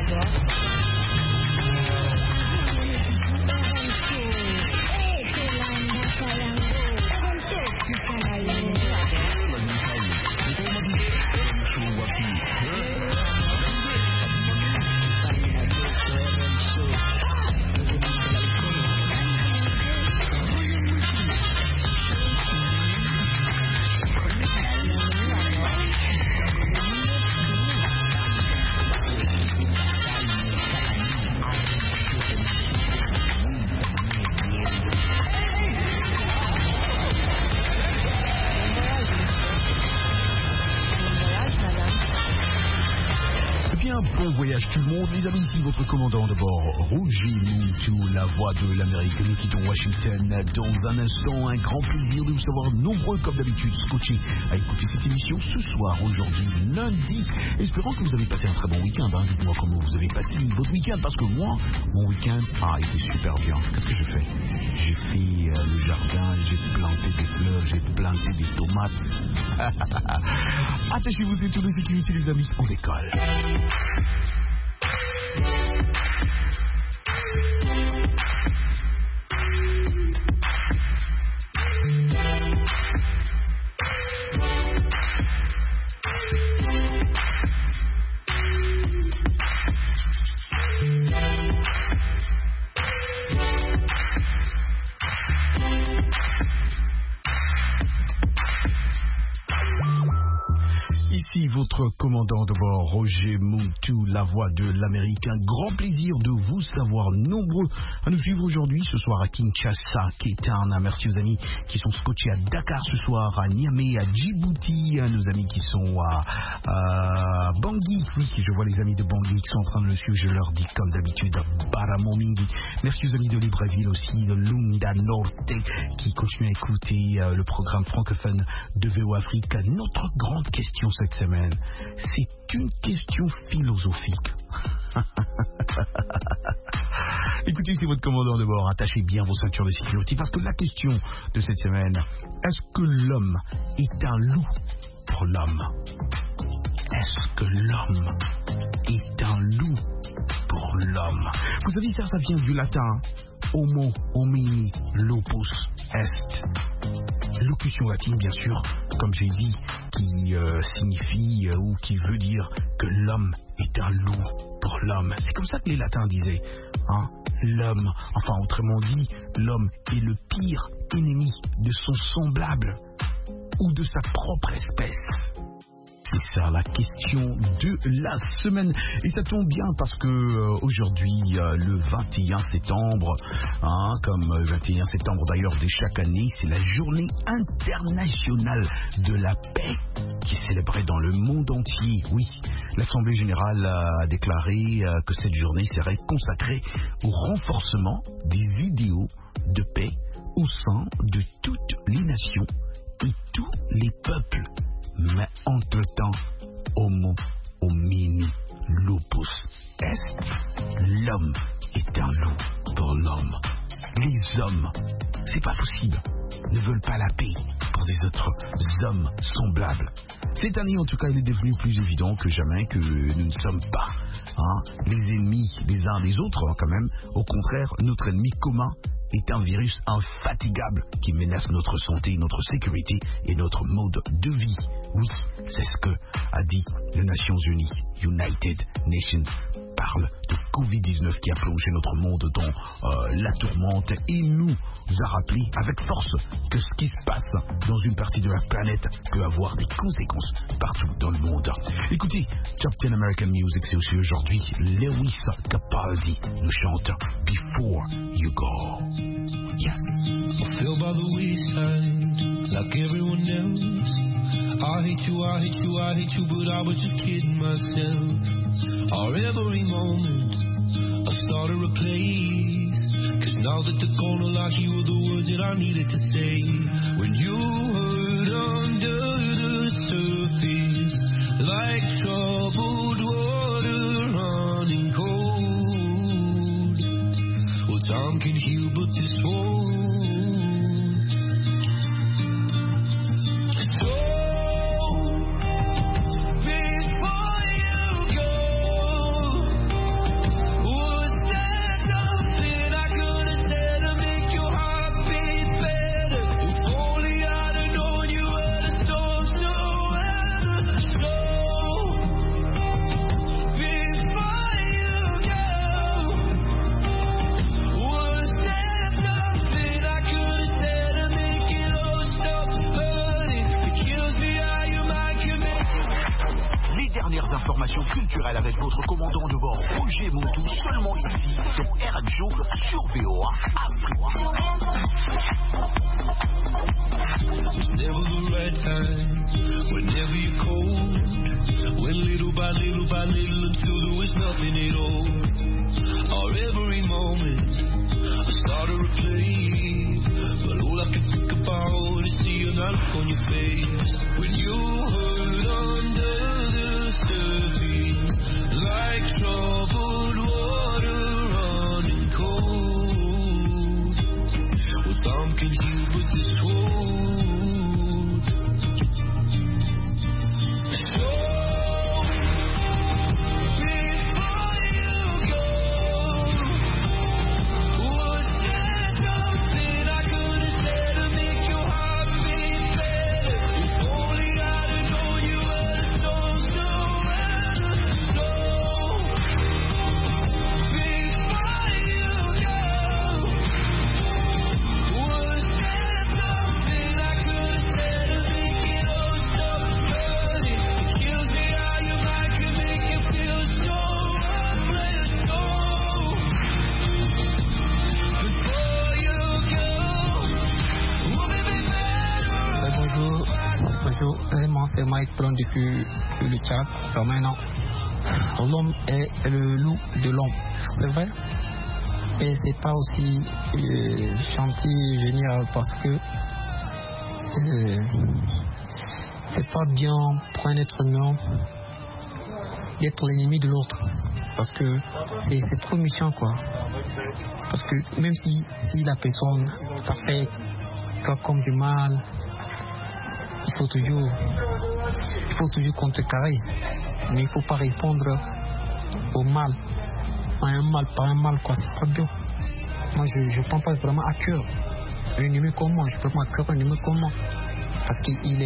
Bon voyage tout le monde, les amis, ici votre commandant de bord, Roger Moutou, la voix de l'Amérique. Nous quittons Washington dans un instant. Un grand plaisir de vous savoir nombreux, comme d'habitude, scotchés à écouter cette émission ce soir, aujourd'hui, lundi. Espérons que vous avez passé un très bon week-end. Dites-moi comment vous avez passé votre week-end, parce que moi, mon week-end, était super bien. Qu'est-ce que j'ai fait? J'ai fait le jardin, j'ai planté des fleurs, j'ai planté des tomates. Attachez-vous ces tours de sécurité, les amis, on décolle. Ici votre commandant de bord, Roger Moutou, la voix de l'Amérique. Un grand plaisir de vous savoir nombreux à nous suivre aujourd'hui, ce soir à Kinshasa, Cape Town. Merci aux amis qui sont scotchés à Dakar ce soir, à Niamey, à Djibouti, à nos amis qui sont à Bangui. Oui, je vois les amis de Bangui qui sont en train de le suivre, je leur dis comme d'habitude, Baramomingi. Merci aux amis de Libreville aussi, de Lunda Norte, qui continuent à écouter le programme francophone de VO Afrique. Notre grande question cette semaine, c'est une question philosophique. Écoutez, c'est votre commandant de bord, attachez bien vos ceintures de sécurité, parce que la question de cette semaine, est-ce que l'homme est un loup pour l'homme? Est-ce que l'homme est un loup pour l'homme? Vous savez, ça vient du latin homo homini lupus est. Locution latine, bien sûr, comme j'ai dit, qui signifie ou qui veut dire que l'homme est un loup pour l'homme. C'est comme ça que les latins disaient. L'homme, enfin autrement dit, l'homme est le pire ennemi de son semblable ou de sa propre espèce. C'est ça la question de la semaine. Et ça tombe bien parce que aujourd'hui, le 21 septembre, comme le 21 septembre d'ailleurs de chaque année, c'est la journée internationale de la paix qui est célébrée dans le monde entier. Oui, l'Assemblée générale a déclaré que cette journée serait consacrée au renforcement des idéaux de paix au sein de toutes les nations et tous les peuples. Mais entre-temps, homo homini lupus est. L'homme est un loup pour l'homme. Les hommes, c'est pas possible, ne veulent pas la paix pour des autres hommes semblables. Cette année, en tout cas, il est devenu plus évident que jamais que nous ne sommes pas les ennemis des uns des autres, quand même. Au contraire, notre ennemi commun est un virus infatigable qui menace notre santé, notre sécurité et notre mode de vie. Oui, c'est ce que a dit les Nations Unies. United Nations parle de Covid-19 qui a plongé notre monde dans la tourmente et nous a rappelé avec force que ce qui se passe dans une partie de la planète peut avoir des conséquences partout dans le monde. Écoutez, Top 10 American Music, c'est aussi aujourd'hui Lewis Capaldi nous chante Before You Go. Yes. I feel by the wayside like everyone else. I hate you, I hate you, I hate you, but I was just kidding myself. Our every moment I started a place. Cause now that they're gone, I like you were the words that I needed to say. When you hurt under the surface, like troubled water running cold. Well, time can heal, but this won't. culturel avec votre commandant de bord Roger Montou, seulement ici sur RMJO sur VOA Afrique. Never the right time, whenever you're cold. Went little by little by little until there was nothing at all. Or every moment I started to replay, but all I could think about is seeing that look on your face when you hurt under the surface, like troubled water running cold. Well, some can heal, but this won't. C'est Mike Brown depuis le Tchad, ça maintenant. L'homme est le loup de l'homme, c'est vrai. Et c'est pas aussi gentil, génial, parce que c'est pas bien pour un être humain d'être l'ennemi de l'autre. Parce que c'est trop méchant, quoi. Parce que même si la personne t'a fait comme du mal, il faut toujours contrecarrer, mais il faut pas répondre au mal, par un mal, quoi. C'est pas bien. Moi je prends pas vraiment à cœur un ennemi comme moi, je prends pas à cœur un ennemi comme moi, parce qu'il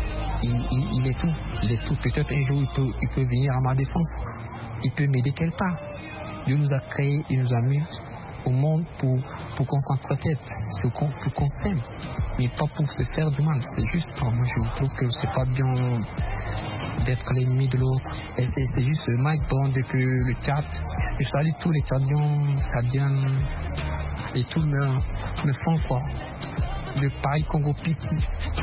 est tout. Peut-être un jour il peut venir à ma défense, il peut m'aider quelque part. Dieu nous a créés, il nous a mis au monde pour qu'on s'entretienne, pour qu'on s'aime, mais pas pour se faire du mal. C'est juste, moi je trouve que c'est pas bien d'être l'ennemi de l'autre. Et c'est juste Mike Brown depuis le Tchad. Je salue tous les Tchadiens et tous me font quoi. Le Paris Congo Pipi.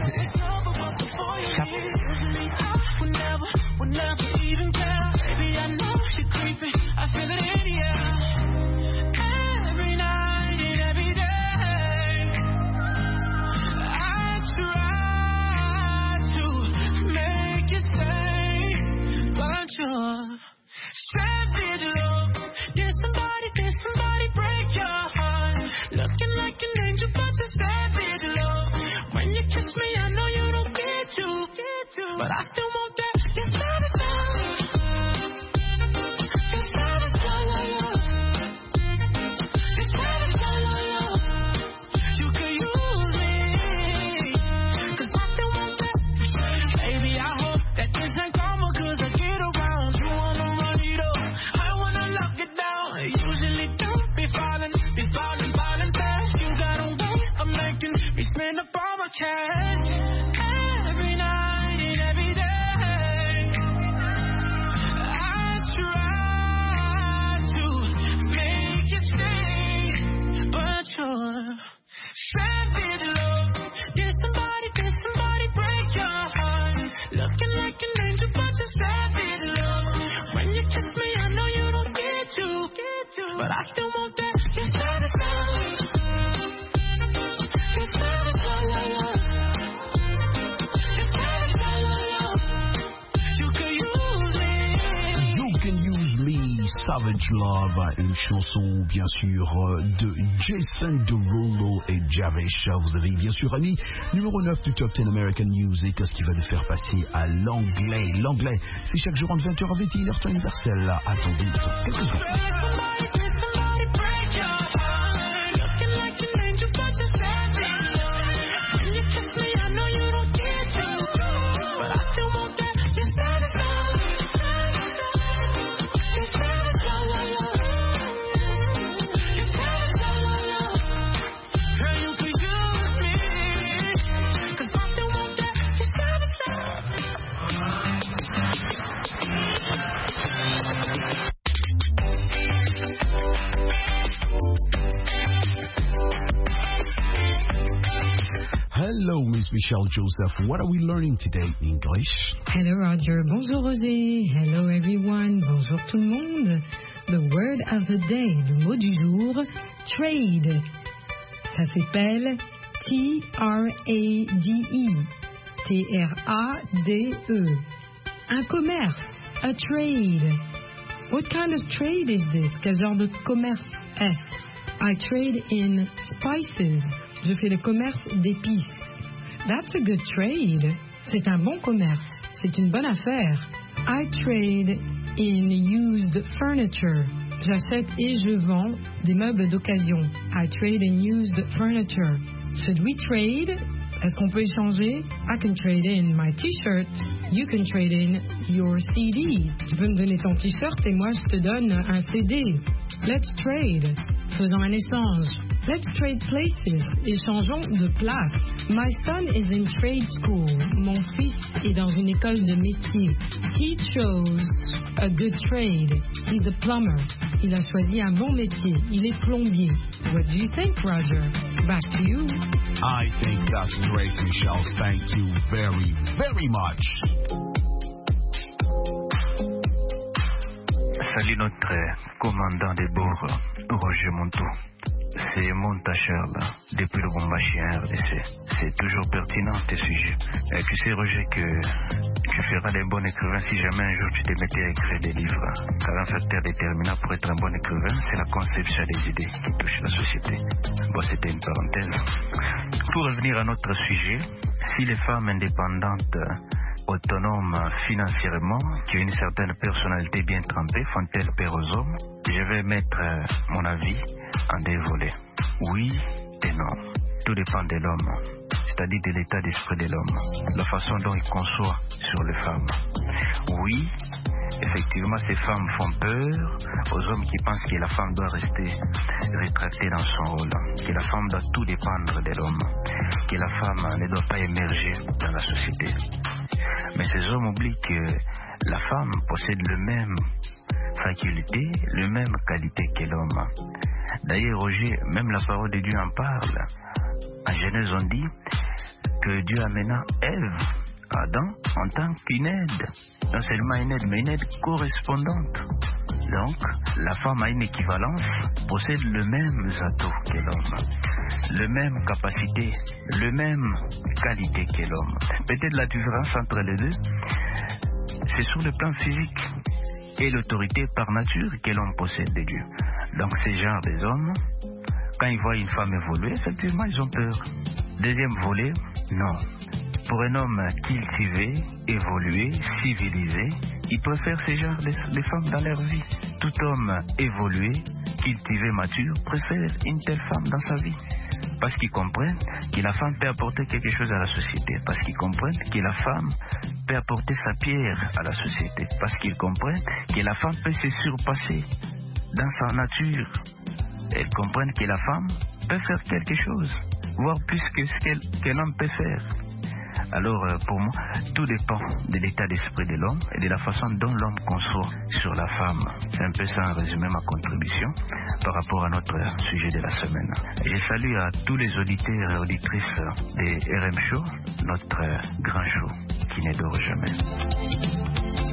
Savage love, did somebody break your heart? Looking like an angel, but you're savage love. When you kiss me, I know you don't get to, but I still want that. You're savage love. You're savage love. You're savage love. You can use me, 'cause I still want that. Baby, I hope that this ain't karma, 'cause I get around you on the run it up. I wanna lock it down. I usually don't be falling fast. You got a way of making me spend up all my cash every night and every day. I try to make you stay, but you're savage love. Did somebody break your heart? Looking like an angel, but you're savage love. When you kiss me, I know you don't get to, but I still want that. You're savage love. You're savage love. You're savage love. You can use me. You Can Use Me, Savage Love, une chanson bien sûr de Jason Derulo et Javesh. Vous avez bien sûr ami numéro 9 du Top 10 American Music, ce qui va nous faire passer à l'anglais. L'anglais, c'est chaque jour entre 20h et 21h temps universel. Attendez quelques secondes. Michelle Joseph. What are we learning today in English? Hello Roger, bonjour Roger, hello everyone, bonjour tout le monde. The word of the day, le mot du jour, trade. Ça s'appelle T-R-A-D-E, T-R-A-D-E. Un commerce, a trade. What kind of trade is this? Quel genre de commerce est-ce? I trade in spices. Je fais le commerce d'épices. That's a good trade. C'est un bon commerce. C'est une bonne affaire. I trade in used furniture. J'achète et je vends des meubles d'occasion. I trade in used furniture. Should we trade? Est-ce qu'on peut échanger? I can trade in my t-shirt. You can trade in your CD. Tu peux me donner ton t-shirt et moi je te donne un CD. Let's trade. Faisons un échange. Let's trade places. Échangeons de place. My son is in trade school. Mon fils est dans une école de métier. He chose a good trade. He's a plumber. Il a choisi un bon métier. Il est plombier. What do you think, Roger? Back to you. I think that's great, Michelle. Thank you very, very much. Salut notre commandant de bord, Roger Montou. C'est Monta Charles, depuis le Bombashi RDC. C'est toujours pertinent tes sujets. Et tu sais Roger que tu feras des bons écrivains si jamais un jour tu te mettais à écrire des livres. Car un facteur déterminant pour être un bon écrivain, c'est la conception des idées qui touchent la société. Bon, c'était une parenthèse. Pour revenir à notre sujet, si les femmes indépendantes autonomes financièrement, qui ont une certaine personnalité bien trempée, font-elles peur aux hommes? Je vais mettre mon avis en deux volets. Oui et non. Tout dépend de l'homme, c'est-à-dire de l'état d'esprit de l'homme, la façon dont il conçoit sur les femmes. Oui, effectivement, ces femmes font peur aux hommes qui pensent que la femme doit rester rétractée dans son rôle, que la femme doit tout dépendre de l'homme, que la femme ne doit pas émerger dans la société. Mais ces hommes oublient que la femme possède le même faculté, le même qualité que l'homme. D'ailleurs, Roger, même la parole de Dieu en parle. En Genèse, on dit que Dieu amena Ève, Adam, en tant qu'une aide. Non seulement une aide, mais une aide correspondante. Donc, la femme a une équivalence, possède le même atout que l'homme, le même capacité, le même qualité que l'homme. Peut-être la différence entre les deux, c'est sur le plan physique et l'autorité par nature que l'homme possède de Dieu. Donc, ces genres des hommes, quand ils voient une femme évoluer, effectivement, ils ont peur. Deuxième volet, non. Pour un homme cultivé, évolué, civilisé, il préfère ces genres de femmes dans leur vie. Tout homme évolué, cultivé, mature, préfère une telle femme dans sa vie. Parce qu'ils comprennent que la femme peut apporter quelque chose à la société. Parce qu'ils comprennent que la femme peut apporter sa pierre à la société. Parce qu'ils comprennent que la femme peut se surpasser dans sa nature. Elles comprennent que la femme peut faire quelque chose, voire plus que ce qu'un homme peut faire. Alors, pour moi, tout dépend de l'état d'esprit de l'homme et de la façon dont l'homme conçoit sur la femme. C'est un peu ça, en résumé, ma contribution par rapport à notre sujet de la semaine. Je salue à tous les auditeurs et auditrices de RM Show, notre grand show qui ne dort jamais.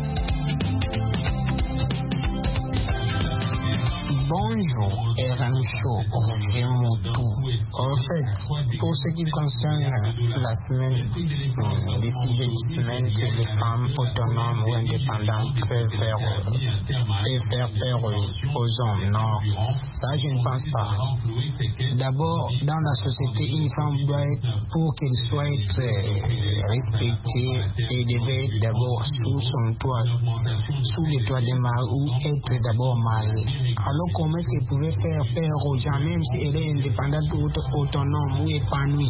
Bonjour, RM Show, Roger Montou. En fait, pour ce qui concerne la semaine, les sujets de semaine que les femmes autonomes ou indépendantes peuvent faire peur aux hommes, non, ça je ne pense pas. D'abord, dans la société, une femme doit être, pour qu'elle soit respectée, elle devait être d'abord sous son toit, sous le toit des maris ou être d'abord mariée. Alors comment est-ce qu'elle pouvait faire peur aux gens, même si elle est indépendante ou autonome ou épanouie,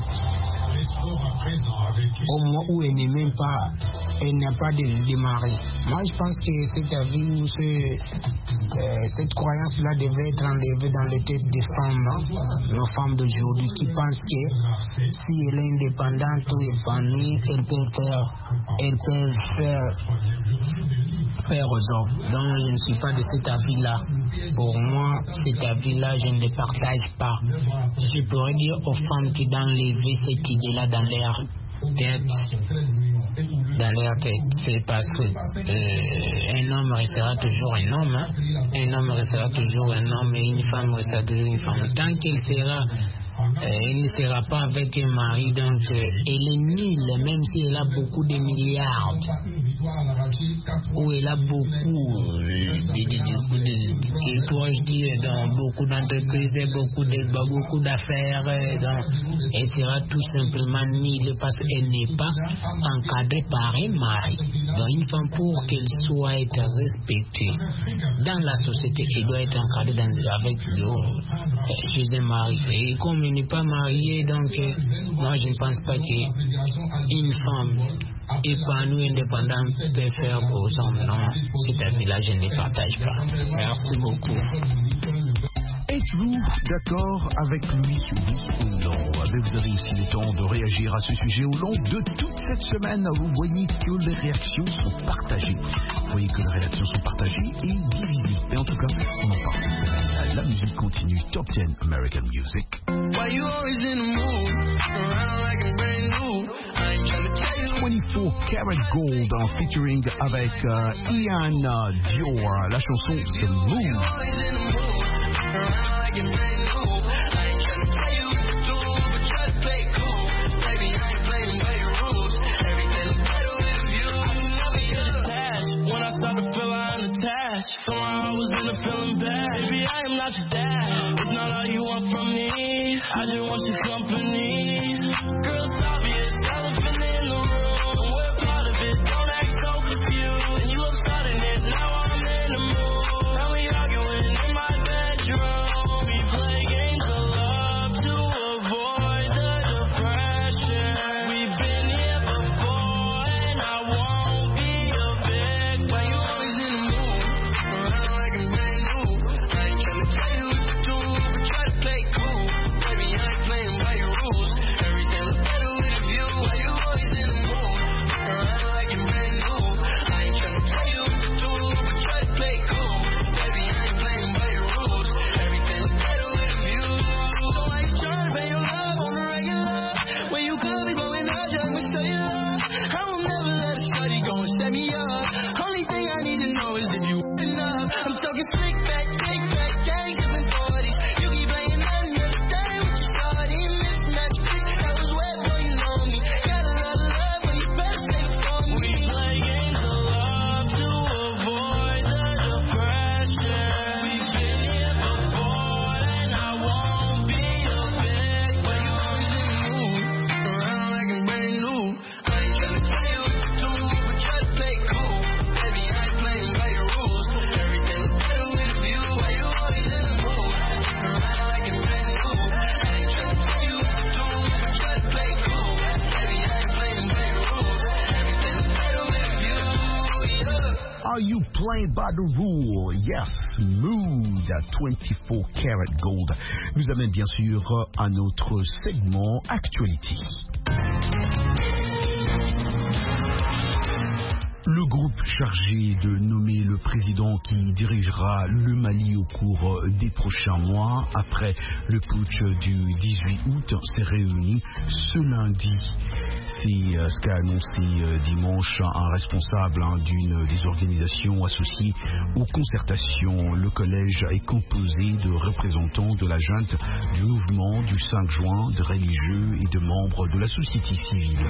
au moment où elle n'est même pas, elle n'a pas de mari. Moi je pense que cet avis ou cette croyance-là devait être enlevée dans les têtes des femmes, nos femmes d'aujourd'hui, qui pensent que si elle est indépendante ou épanouie, elle peut faire peur aux hommes. Donc je ne suis pas de cet avis-là. Pour moi, cet avis-là, je ne le partage pas. Je pourrais dire aux femmes qui d'enlever cette idée-là dans leur tête, dans leur tête. C'est parce que un homme restera toujours un homme, hein? Un homme restera toujours un homme et une femme restera toujours une femme. Tant qu'elle sera elle ne sera pas avec un mari, donc elle est nulle, même si elle a beaucoup de milliards, ou elle a beaucoup, pourrais-je dire, dans beaucoup d'entreprises, beaucoup d'affaires, donc elle sera tout simplement nulle parce qu'elle n'est pas encadrée par un mari. Donc une femme, pour qu'elle soit respectée dans la société, elle doit être encadrée chez un mari. Et comme elle n'est pas mariée, donc moi je ne pense pas qu'une femme épanouie, indépendante peut faire aux hommes. Non, cet avis-là, je ne les partage pas. Merci beaucoup. Êtes-vous d'accord avec lui, oui ou non? Mais vous avez aussi le temps de réagir à ce sujet au long de toute cette semaine. Vous voyez que les réactions sont partagées. Vous voyez que les réactions sont partagées et divisées. Et en tout cas, on en parle. La musique continue. Top 10 American Music. Why you always in the mood? Around like a brand new. I ain't trying to tell you. 24 Karat Gold featuring avec Ian Dior. La chanson The Move. Somehow I was in a feeling bad. Baby, I am not your dad. It's not all you want from me. I just want your company. Girl, it's obvious, elephant in the room. We're part of it, don't act so confused. And you love starting it, now I'm in the mood. Now we arguing in my bedroom. We play games of love to avoid the depression. We've been here before, and I won't be a big. Why you always in the mood? Are you playing by the rule? Yes, Mood à 24 Karat Gold nous amène bien sûr à notre segment Actuality. Le groupe chargé de nommer le président qui dirigera le Mali au cours des prochains mois, après le putsch du 18 août, s'est réuni ce lundi. C'est ce qu'a annoncé dimanche un responsable d'une des organisations associées aux concertations. Le collège est composé de représentants de la junte, du mouvement du 5 juin, de religieux et de membres de la société civile.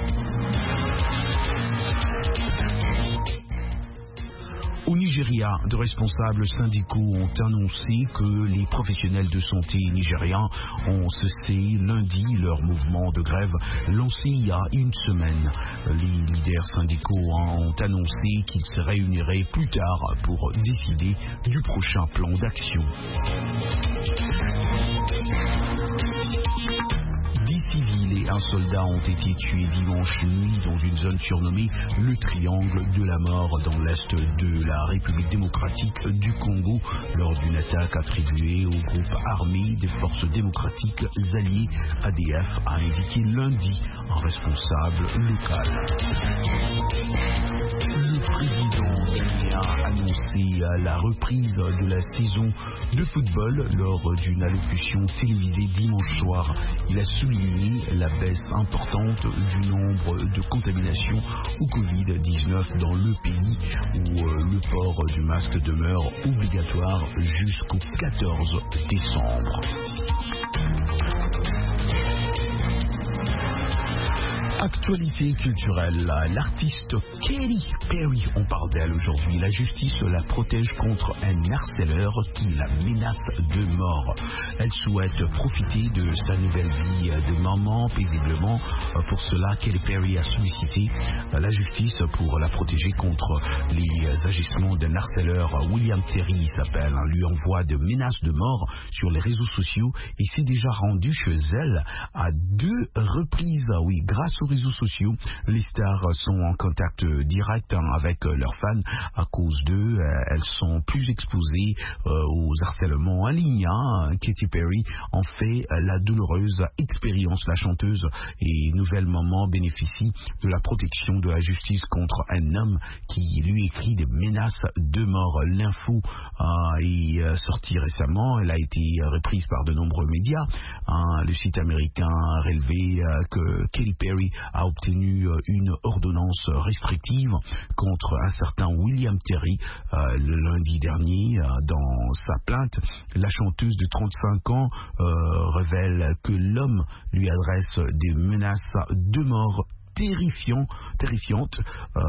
Au Nigeria, de responsables syndicaux ont annoncé que les professionnels de santé nigériens ont cessé lundi leur mouvement de grève lancé il y a une semaine. Les leaders syndicaux ont annoncé qu'ils se réuniraient plus tard pour décider du prochain plan d'action. 10 civils et un soldat ont été tués dimanche nuit dans une zone surnommée le Triangle de la Mort dans l'est de la République démocratique du Congo lors d'une une attaque attribuée au groupe armé des forces démocratiques alliées ADF, a indiqué lundi un responsable local. Le président ghanéen a annoncé la reprise de la saison de football lors d'une allocution télévisée dimanche soir. Il a souligné la baisse importante du nombre de contaminations au Covid-19 dans le pays où le port du masque demeure obligatoire jusqu'au 14 décembre. Actualité culturelle, l'artiste Katy Perry, on parle d'elle aujourd'hui. La justice la protège contre un harceleur qui la menace de mort. Elle souhaite profiter de sa nouvelle vie de maman paisiblement. Pour cela, Katy Perry a sollicité la justice pour la protéger contre les agissements d'un harceleur. William Terry, il s'appelle, lui envoie de menaces de mort sur les réseaux sociaux et s'est déjà rendu chez elle à 2 reprises. Oui, grâce aux réseaux sociaux, les stars sont en contact direct avec leurs fans. À cause d'eux, elles sont plus exposées aux harcèlements en ligne. Katy Perry en fait la douloureuse expérience. La chanteuse et nouvelle maman bénéficie de la protection de la justice contre un homme qui lui écrit des menaces de mort. L'info est sortie récemment. Elle a été reprise par de nombreux médias. Le site américain a relevé que Katy Perry a obtenu une ordonnance restrictive contre un certain William Terry le lundi dernier. Dans sa plainte, la chanteuse de 35 ans révèle que l'homme lui adresse des menaces de mort terrifiante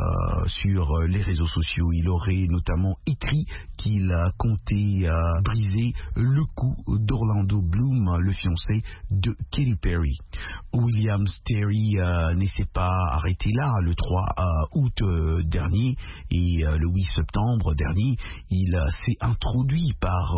sur les réseaux sociaux. Il aurait notamment écrit qu'il comptait briser le cou d'Orlando Bloom, le fiancé de Katy Perry. William Terry ne s'est pas arrêté là. Le 3 août dernier et le 8 septembre dernier, il s'est introduit par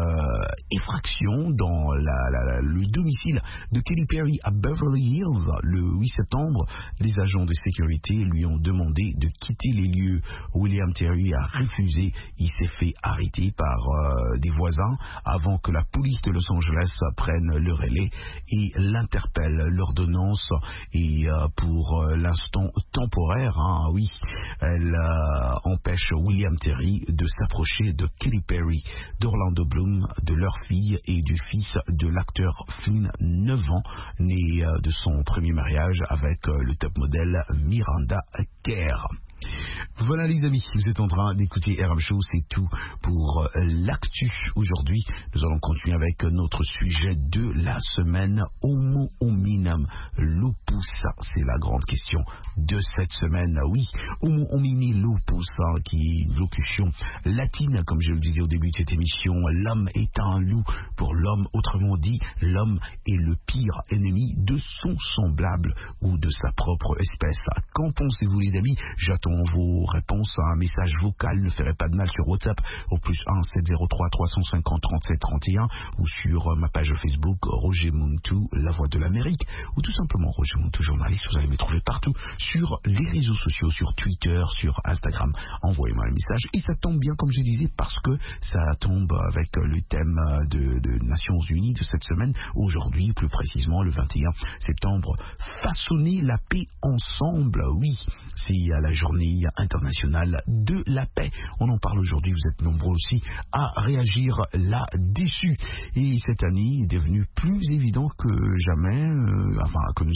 effraction dans le domicile de Katy Perry à Beverly Hills. Le 8 septembre, les agents de sécurité lui ont demandé de quitter les lieux. William Terry a refusé. Il s'est fait arrêter par des voisins avant que la police de Los Angeles prenne le relais et l'interpelle. L'ordonnance est pour l'instant temporaire. Oui, elle empêche William Terry de s'approcher de Katy Perry, d'Orlando Bloom, de leur fille et du fils de l'acteur Flynn, 9 ans, né de son premier mariage avec le top modèle Miranda Kerr. Voilà les amis, vous êtes en train d'écouter RM Show, c'est tout pour l'actu aujourd'hui. Nous allons continuer avec notre sujet de la semaine, Homo hominum lupus. C'est la grande question de cette semaine. Oui, Homo homini lupus, qui est une locution latine, comme je le disais au début de cette émission. L'homme est un loup pour l'homme, autrement dit, l'homme est le pire ennemi de son semblable ou de sa propre espèce. Qu'en pensez-vous les amis? J'attends vos réponses. Un message vocal ne ferait pas de mal sur WhatsApp au +1 703 350 37 31 ou sur ma page Facebook Roger Muntu, la voix de l'Amérique, ou tout simplement Roger Muntu journaliste. Vous allez me trouver partout sur les réseaux sociaux, sur Twitter, sur Instagram. Envoyez-moi un message et ça tombe bien comme je disais parce que ça tombe avec le thème de Nations Unies de cette semaine. Aujourd'hui, plus précisément le 21 septembre, façonner la paix ensemble. Oui, c'est la journée internationale de la paix. On en parle aujourd'hui, vous êtes nombreux aussi à réagir là-dessus. Et cette année est devenue plus évident que jamais, que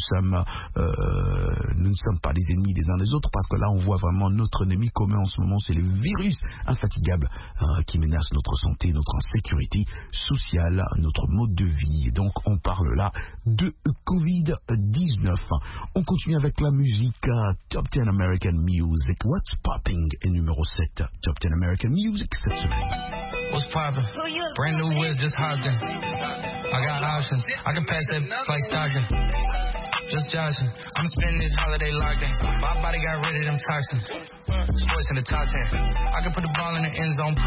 nous ne sommes pas les ennemis des uns des autres, parce que là on voit vraiment notre ennemi commun en ce moment, c'est le virus infatigable qui menace notre santé, notre sécurité sociale, notre mode de vie. Et donc on parle là de Covid-19. On continue avec la musique. Top 10 American Music. What's popping est numéro 7. Top 10 American Music cette semaine. What's poppin'? Brand new whip, just hopped in. I got options. I can pass that like Stockton. Just joshing. I'm spending this holiday locked in. My body got rid of them toxins. Sports in the top 10. I can put the ball in the end zone.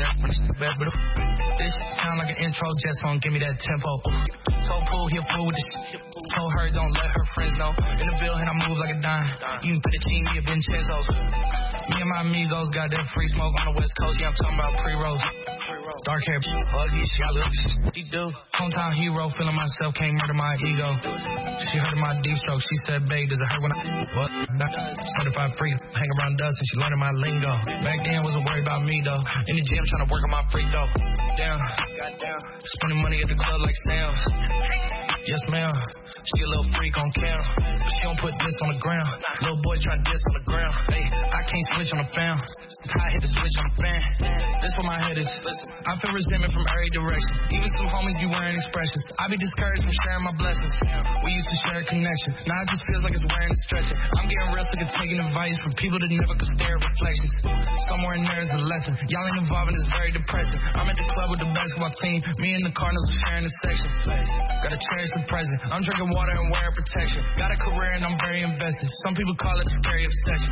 This sound like an intro jet song. Give me that tempo. Told Pool, he a fool with the shit. Told her don't let her friends know. In the Ville, and I move like a dime. Even Fettuccine, me a Vincenzo's. Me and my amigos got that free smoke on the West Coast. Yeah, I'm talking about pre-rolls. Dark hair, ugly, she got looks. She do. Hometown hero, feeling myself, can't murder my ego. She heard of my deep stroke, she said, babe, does it hurt when I... What? Certified freak, hang around dust and she learning my lingo. Back then, wasn't worried about me, though. In the gym, trying to work on my free throw. Damn. Spending money at the club like sales. Yes, ma'am. She a little freak on camera, but she don't put this on the ground. Little boy try diss on the ground. Hey, I can't switch on the fan. It's how I hit the switch on the fan. This where my head is. I feel resentment from every direction. Even some homies be wearing expressions. I be discouraged from sharing my blessings. We used to share a connection. Now it just feels like it's wearing and stretching. I'm getting real sick of taking advice from people that never could stare at reflections. Somewhere in there is a lesson. Y'all ain't involved and it's very depressing. I'm at the club with the basketball team. Me and the Cardinals are sharing the section. Gotta cherish the present. I'm drinking water and wearing protection. Got a career and I'm very invested. Some people call it a scary obsession.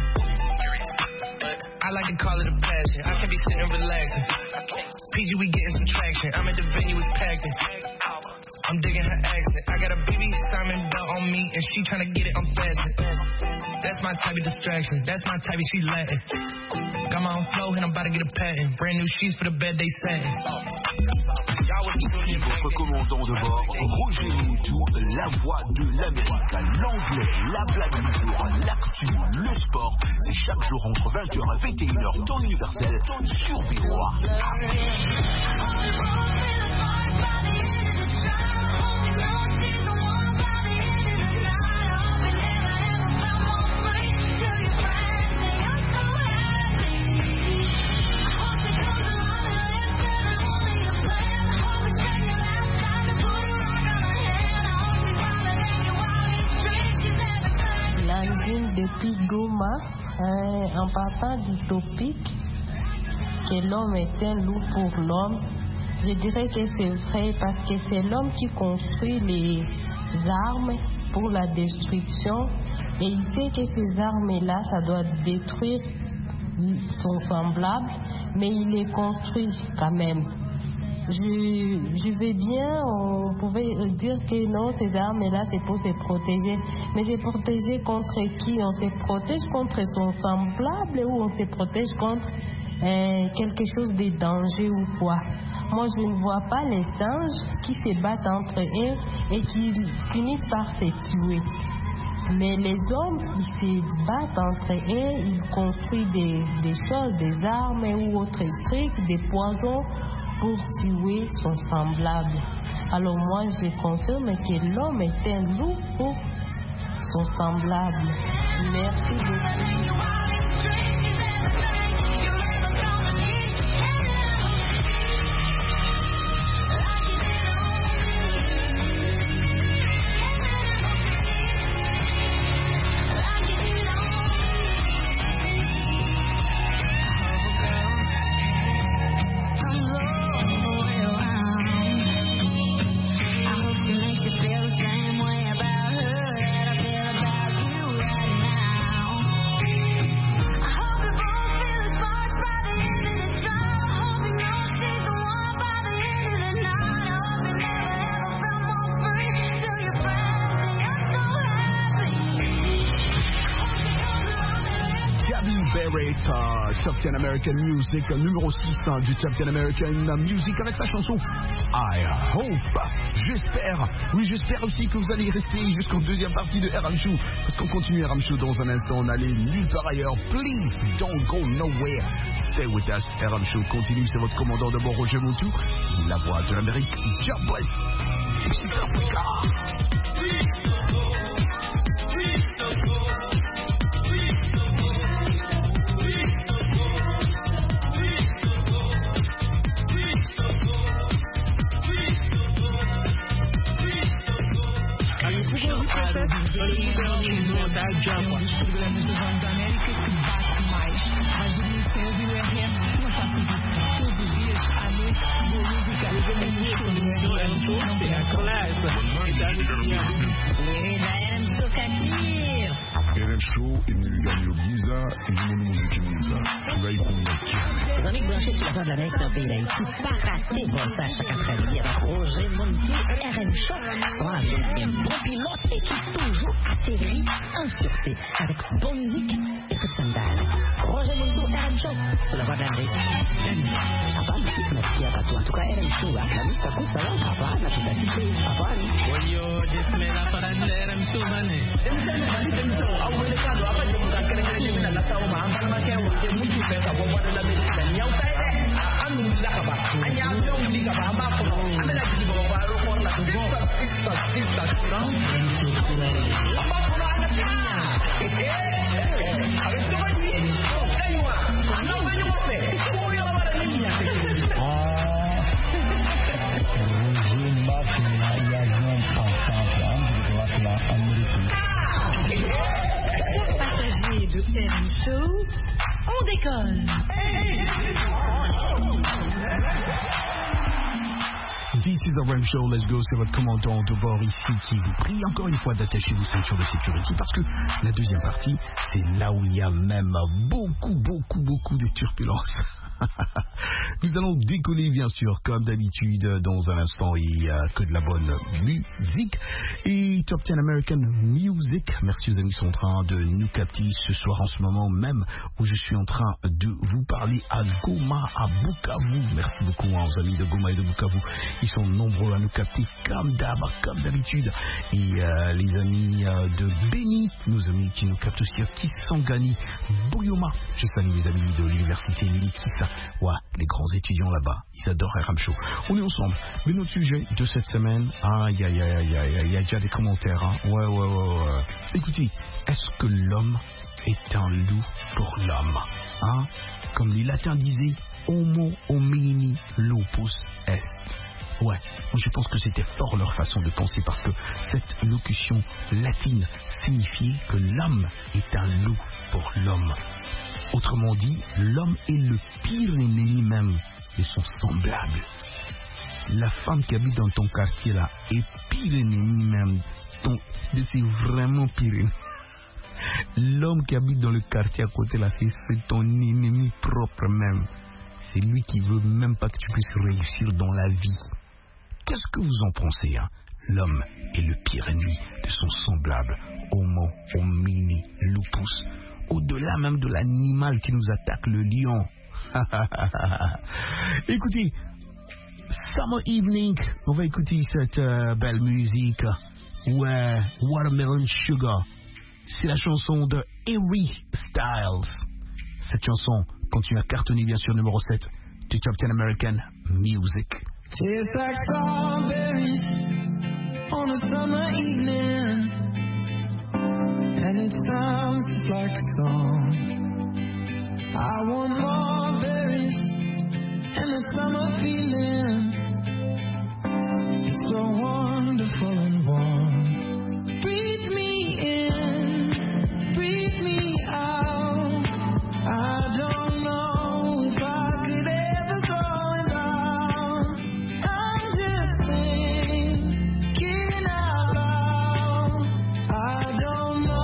I like to call it a passion. I can be sitting relaxing. PG, we getting some traction. I'm at the venue, it's packed in. I'm digging her accent. I got a BB Simon belt on me and she tryna get it unfastened. That's my type of distraction. That's my type of she Latin. Got my own flow and I'm about to get a patent. Brand new sheets for the bed they satin. Ici votre commandant de bord, Roger Moutou, la voix de l'Amérique, l'anglais, la blague du jour, l'actu, le sport. C'est chaque jour entre 20h et 21h, temps universel sur Biroir. Depuis Goma, en partant du topic que l'homme est un loup pour l'homme, je dirais que c'est vrai parce que c'est l'homme qui construit les armes pour la destruction et il sait que ces armes-là, ça doit détruire son semblable, mais il les construit quand même. Je vais bien, on pouvait dire que non, ces armes-là, c'est pour se protéger. Mais se protéger contre qui? On se protège contre son semblable ou on se protège contre quelque chose de danger ou quoi? Moi, je ne vois pas les singes qui se battent entre eux et qui finissent par se tuer. Mais les hommes, ils se battent entre eux, ils construisent des choses, des armes ou autres trucs, des poisons, pour tuer son semblable. Alors moi, je confirme que l'homme est un loup pour son semblable. Merci beaucoup. Top 10 American Music, numéro 6 du Top 10 American Music avec sa chanson I Hope. J'espère aussi que vous allez rester jusqu'en deuxième partie de RM Show, parce qu'on continue RM Show dans un instant, on allait nulle part ailleurs. Please don't go nowhere, stay with us. RM Show continue, c'est votre commandant de bord Roger Moutou, la voix de l'Amérique. Job boy. Les amis branchés sur la voix de l'Amérique, c'est un pays d'Haïti. Pas raté, bon ça chaque après-midi avec Roger Montou, RM Show. Voilà, donc un bon pilote et qui toujours atterrit en sûreté avec bonne musique et très sandales. Roger Montou, RM Show, sur la voie de l'Amérique. Merci à toi. En tout cas, RM Show, la musique à coup, ça va, papa, la petite activité, papa. Oui, yo, dis-moi la parade de RM Show, mané. Passagers de RM Show, on décolle. This is a RM Show, let's go, c'est votre commandant de bord ici qui vous prie encore une fois d'attacher vos ceintures de sécurité parce que la deuxième partie, c'est là où il y a même beaucoup de turbulences. Nous allons décoller bien sûr comme d'habitude dans un instant et que de la bonne musique et Top 10 American Music. Merci aux amis qui sont en train de nous capter ce soir en ce moment même où je suis en train de vous parler à Goma, à Bukavu. Merci beaucoup aux amis de Goma et de Bukavu. Ils sont nombreux à nous capter comme d'habitude. Et les amis de Beni, nos amis qui nous captent aussi à Kisangani, Bouyoma. Je salue les amis de l'université Milikisa. Ouais, les grands étudiants là-bas, ils adorent RM Show. On est ensemble. Mais notre sujet de cette semaine, il y a déjà des commentaires. Hein. Ouais. Écoutez, est-ce que l'homme est un loup pour l'homme hein? Comme les latins disaient, homo homini lupus est. Ouais, je pense que c'était fort leur façon de penser parce que cette locution latine signifiait que l'homme est un loup pour l'homme. Autrement dit, l'homme est le pire ennemi même de son semblable. La femme qui habite dans ton quartier là est pire ennemi même. C'est vraiment pire ennemi. L'homme qui habite dans le quartier à côté là, c'est ton ennemi propre même. C'est lui qui veut même pas que tu puisses réussir dans la vie. Qu'est-ce que vous en pensez hein? L'homme est le pire ennemi de son semblable. Homo homini lupus. Au-delà même de l'animal qui nous attaque, le lion. Écoutez, Summer Evening, on va écouter cette belle musique. Ouais, Watermelon Sugar. C'est la chanson de Harry Styles. Cette chanson continue à cartonner, bien sûr, numéro 7 du Top 10 American Music. Tastes like strawberries on a summer evening. And it sounds just like a song. I want more berries and the summer feeling. It's so wonderful and warm. Breathe me in, breathe me out. I don't know if I could ever go without. I'm just thinking out loud. I don't know.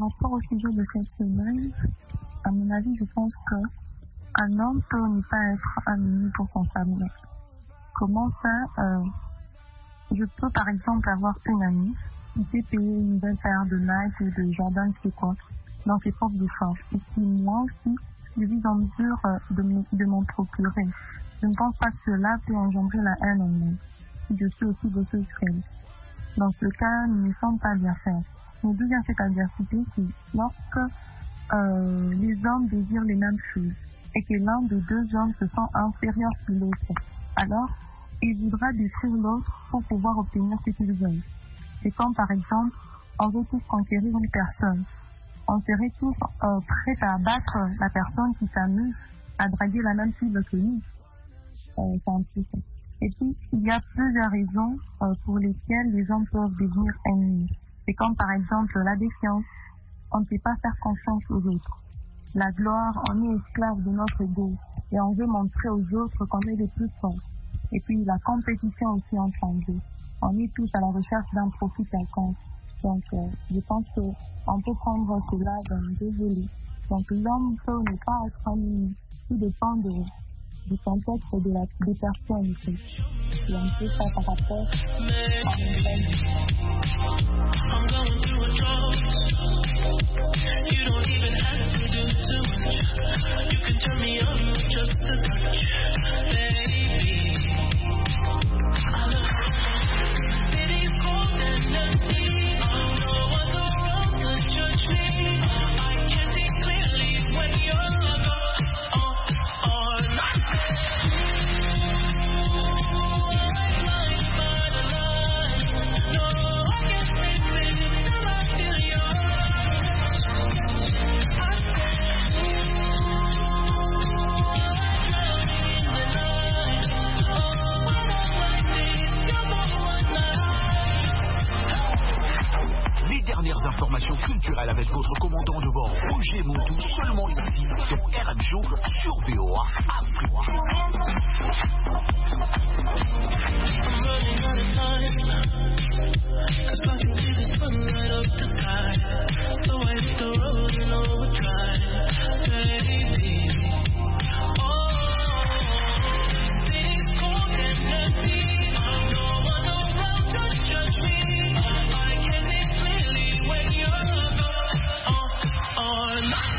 rapport au sujet de cette semaine, à mon avis, je pense qu'un homme peut ne pas être un ami pour son partenaire. Comment ça je peux par exemple avoir une amie qui sait payer une belle paire de Nike ou de Jordan, je sais quoi, dans ses propres efforts. Et si moi aussi, je suis en mesure de m'en procurer. Je ne pense pas que cela peut engendrer la haine en moi, si je suis aussi bosseuse qu'elle. Dans ce cas, nous ne sommes pas bien faire. Mais d'où vient cette adversité? C'est lorsque les hommes désirent les mêmes choses et que l'un des deux hommes se sent inférieur sur l'autre. Alors, il voudra détruire l'autre pour pouvoir obtenir ce qu'il veut. C'est comme par exemple, on veut tous conquérir une personne. On serait tous prêts à abattre la personne qui s'amuse à draguer la même cible que nous. C'est un peu ça. Et puis, il y a plusieurs raisons pour lesquelles les hommes peuvent devenir ennemis. C'est comme par exemple la défiance. On ne sait pas faire confiance aux autres. La gloire, on est esclave de notre ego et on veut montrer aux autres qu'on est les plus forts. Et puis la compétition aussi entre eux. On est tous à la recherche d'un profit quelconque. Donc je pense qu'on peut prendre cela dans deux volets. Donc l'homme peut ne pas être ami. Tout dépend du contexte des personnes. Et on peut ça par rapport à You don't even have to do too much. You can turn me on with just a touch, baby. It is cold and empty. No one's around to judge me. I can see clearly when you're gone or not. Blind by the light. No, I can't face it till I feel your. Les dernières informations culturelles avec votre commandant de bord Roger Montou, seulement ici sur RMShow sur VOA Afrique. I'm running out of time, 'cause I can see the sunlight up the sky. So I hit the road in overdrive, baby. Oh, city's cold and empty. No one around to judge me. I can see clearly when you're gone or not.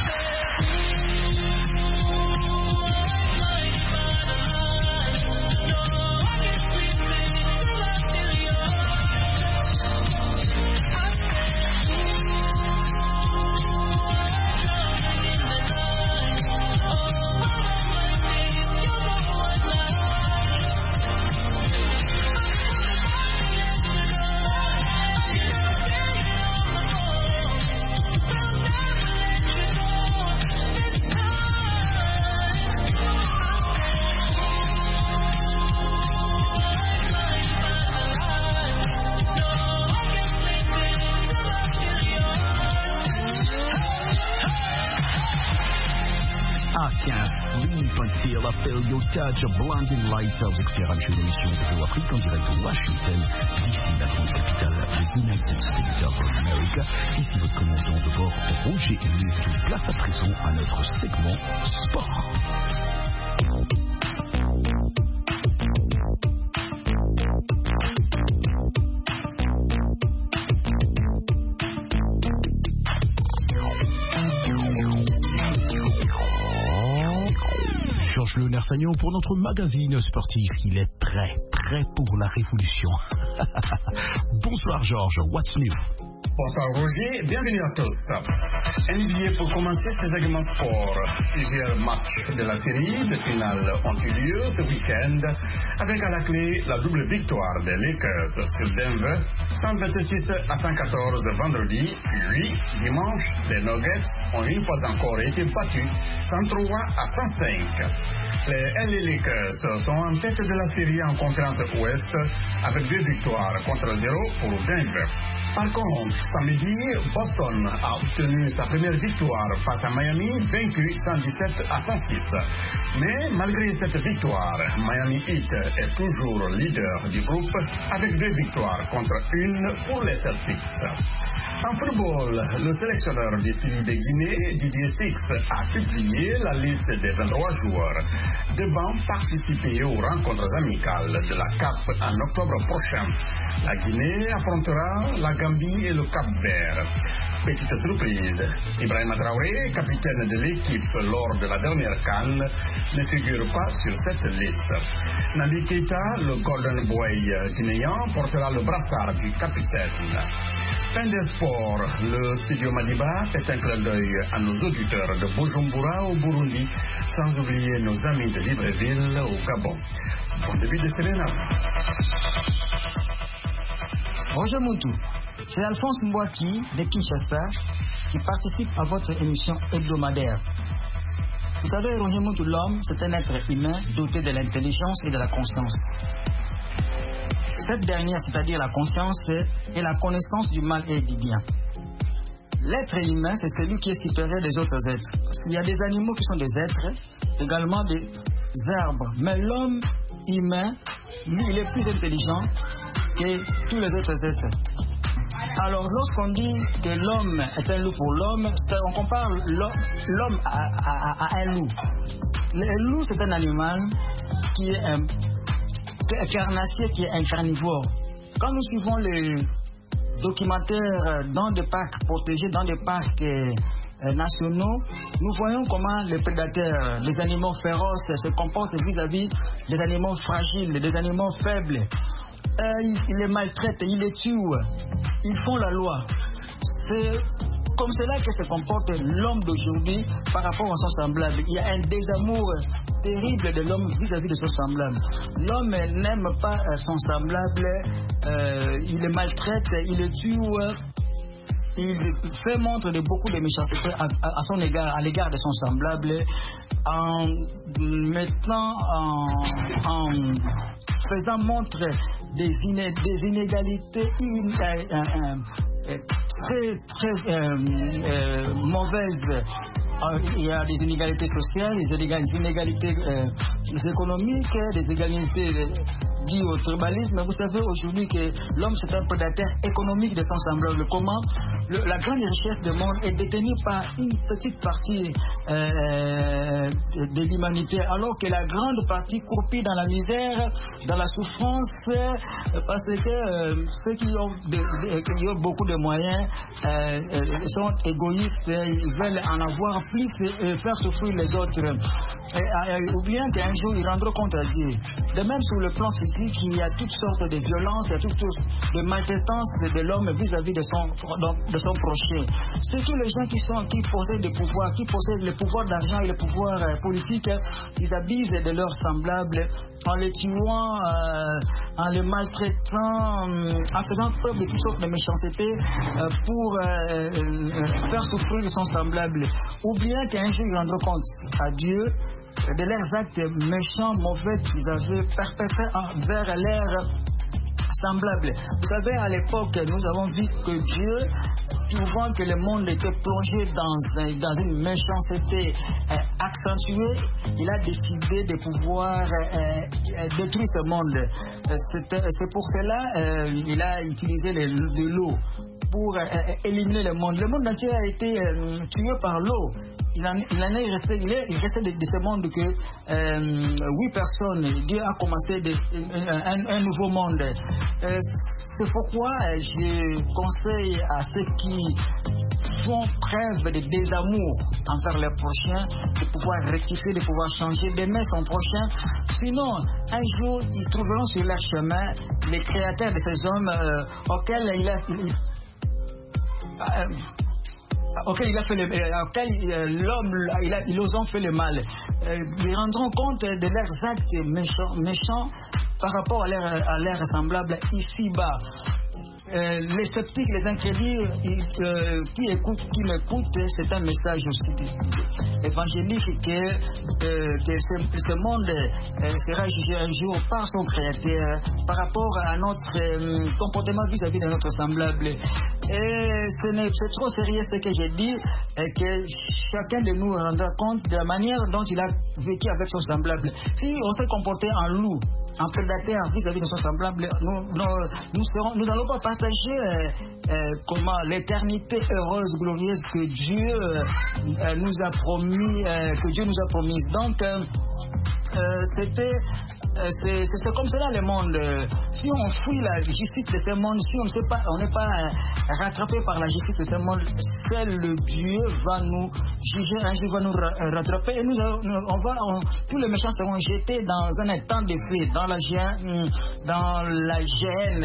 Touch Blinding Lights, vous écoutez RMShow, l'émission de VOA Afrique en direct de Washington, d'ici la grande capitale des United States of America. Ici votre commandant de bord Roger Montou. Place à présent à notre segment sport. Georges Leonard-Sagnon pour notre magazine sportif. Il est prêt pour la révolution. Bonsoir Georges, what's new? Bonsoir Roger, bienvenue à tous. NBA pour commencer ce segment sport. Plusieurs matchs de la série de finale ont eu lieu ce week-end avec à la clé la double victoire des Lakers sur Denver, 126-114 vendredi, puis dimanche, les Nuggets ont une fois encore été battus 103-105. Les LA Lakers sont en tête de la série en conférence Ouest avec 2 victoires contre 0 pour Denver. Par contre, samedi, Boston a obtenu sa première victoire face à Miami, vaincu 117-106. Mais malgré cette victoire, Miami Heat est toujours leader du groupe avec 2 victoires contre 1 pour les Celtics. En football, le sélectionneur des Syries de Guinée, Didier Six, a publié la liste des 23 joueurs devant participer aux rencontres amicales de la CAF en octobre prochain. La Guinée affrontera la Gambie et le Cap-Vert. Petite surprise, Ibrahima Traoré, capitaine de l'équipe lors de la dernière CAN, ne figure pas sur cette liste. Naby Keita, le Golden Boy guinéen, portera le brassard du capitaine. Fin des sports, le studio Madiba fait un clin d'œil à nos auditeurs de Bujumbura au Burundi, sans oublier nos amis de Libreville au Gabon. Bon début de Serena. Roger Moutou, c'est Alphonse Mbouaki de Kinshasa qui participe à votre émission hebdomadaire. Vous savez, Roger Moutou, l'homme, c'est un être humain doté de l'intelligence et de la conscience. Cette dernière, c'est-à-dire la conscience, est la connaissance du mal et du bien. L'être humain, c'est celui qui est supérieur des autres êtres. Parce qu'il y a des animaux qui sont des êtres, également des arbres. Mais l'homme humain, lui, il est plus intelligent que tous les autres êtres. Alors, lorsqu'on dit que l'homme est un loup pour l'homme, on compare l'homme à un loup. Le loup, c'est un animal qui est un carnassier, qui est un carnivore. Quand nous suivons les documentaires dans des parcs protégés, dans des parcs nationaux, nous voyons comment les prédateurs, les animaux féroces se comportent vis-à-vis des animaux fragiles, des animaux faibles. Ils les maltraitent, ils les tuent, ils font la loi. C'est comme cela que se comporte l'homme d'aujourd'hui par rapport à son semblable. Il y a un désamour terrible de l'homme vis-à-vis de son semblable. L'homme n'aime pas son semblable, il le maltraite, il le tue, il fait montre de beaucoup de méchanceté à son égard, à l'égard de son semblable, en mettant en faisant montre des inégalités très mauvaises. Il y a des inégalités sociales, des inégalités économiques, des inégalités liées au tribalisme. Vous savez aujourd'hui que l'homme c'est un prédateur économique de son semblable. Comment la grande richesse du monde est détenue par une petite partie de l'humanité, alors que la grande partie croupit dans la misère, dans la souffrance, parce que ceux qui ont beaucoup de moyens sont égoïstes, ils veulent en avoir plus et faire souffrir les autres, oubliant qu'un jour ils rendront compte à Dieu. De même sur le plan physique, il y a toutes sortes de violences, il y a toutes sortes de maltraitance de l'homme vis-à-vis de son prochain. Surtout les gens qui possèdent le pouvoir, qui possèdent le pouvoir d'argent et le pouvoir politique, ils abusent de leurs semblables en les tuant, en les maltraitant, en faisant preuve de toutes sortes de méchanceté pour faire souffrir son semblable. Oubliant qu'un jour ils rendront compte à Dieu de leurs actes méchants, mauvais qu'ils avaient perpétrés envers leurs semblables. Vous savez, à l'époque, nous avons vu que Dieu, trouvant que le monde était plongé dans une méchanceté accentuée, il a décidé de pouvoir détruire ce monde. C'est pour cela qu'il a utilisé de l'eau pour éliminer le monde. Le monde entier a été tué par l'eau. Il est resté de ce monde que 8 personnes. Dieu a commencé un nouveau monde. C'est pourquoi je conseille à ceux qui font preuve de désamour envers leurs prochains de pouvoir rectifier, de pouvoir changer, d'aimer son prochain. Sinon, un jour, ils trouveront sur leur chemin les créateurs de ces hommes auxquels ils ont fait le mal. Ils rendront compte de leurs actes méchants par rapport à leurs semblables ici-bas. Les sceptiques, les incrédules qui m'écoutent, c'est un message aussi évangélique que ce monde sera jugé un jour par son créateur par rapport à notre comportement vis-à-vis de notre semblable. Et c'est trop sérieux ce que j'ai dit, et que chacun de nous rendra compte de la manière dont il a vécu avec son semblable. Si on s'est comporté en loup un prédateur vis-à-vis de son semblable, nous n'allons pas partager comment l'éternité heureuse, glorieuse que Dieu nous a promise. Donc, c'est comme cela le monde. Si on fuit la justice de ce monde, si on n'est pas rattrapé par la justice de ce monde, seul le Dieu va nous juger, un jour va nous rattraper et tous les méchants seront jetés dans un étang de feu, dans la gêne,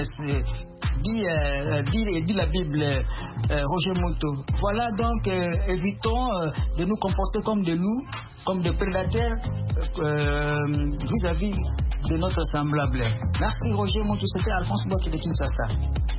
dit la Bible, Roger Monteau. Voilà donc, évitons de nous comporter comme des loups, comme des prédateurs vis-à-vis de notre semblable. Merci Roger Monteau, c'était Alphonse Botti de Kinshasa.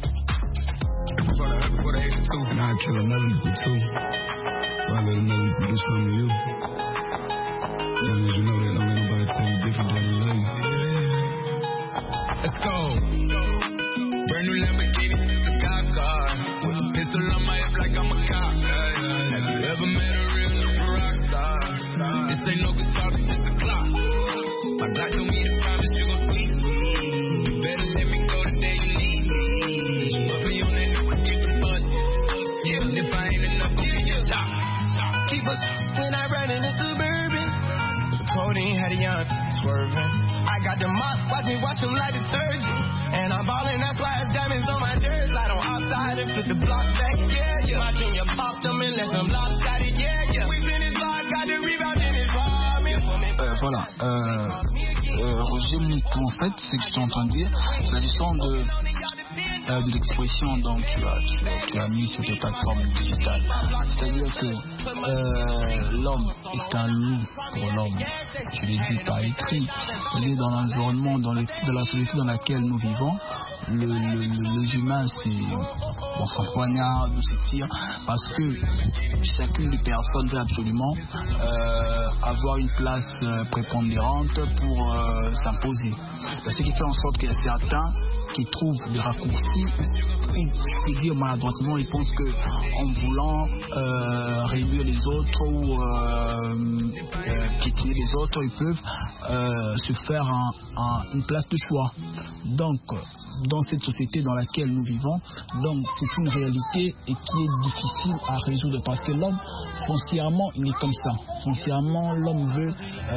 Let's go. Brand new Lamborghini, a cop car. With a pistol on my hip like I'm a cop. Have you ever met a real rock star? This ain't no guitar, it's a clock. My God told me to promise you gon' see me. You better let me go the day you leave me. Up me on that new and keep it bustin'. Yeah, and if I ain't enough, gon' be your top. Keep us when I ride in the Suburban. Codeine had a young swerving. I got the mop, watch him like detergent. And I'm ballin', that's why it's diamonds on my jersey. Slide on outside and flip the block back, yeah. Watching you pop them and let them lopsided, yeah. We been in block, got the rebound in his voilà. Roger Monteau, en fait, c'est que je suis en train de dire, c'est la leçon de l'expression donc tu as mis sur tes plateformes digitales. C'est-à-dire que l'homme est un loup pour l'homme. Tu l'as dit par écrit. C'est-à-dire dans l'environnement, dans la société dans laquelle nous vivons, les humains c'est poignard, nous se tire, parce que chacune des personnes veut absolument avoir une place prépondérante pour s'imposer. Ce qui fait en sorte qu'il y a certains qui trouvent des raccourcis, ou je peux dire maladroitement, ils pensent qu'en voulant réduire les autres ou piétiner les autres, ils peuvent se faire une place de choix. Donc, dans cette société dans laquelle nous vivons, donc c'est une réalité et qui est difficile à résoudre parce que l'homme, foncièrement, il est comme ça. Foncièrement, l'homme veut